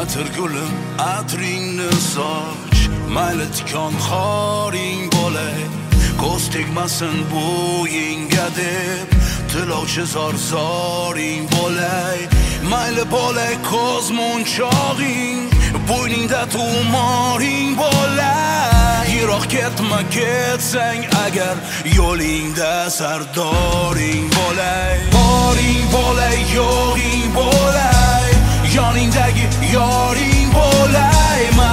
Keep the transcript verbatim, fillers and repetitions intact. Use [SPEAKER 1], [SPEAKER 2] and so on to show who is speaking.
[SPEAKER 1] atir gulim atringni soch mayli tikon xoring bo'lay ko'z tegmasin bo'yingga deb tilovchi zor zoring bo'lay mayli bo'lay ko'z munchog'ing bo'yningda tumoring bo'lay yiroq ketma ketsang agar yo'lingda sardoring bo'lay boring bo'lay yo'g'ing bo'lay yoningdagi yoring bo'lay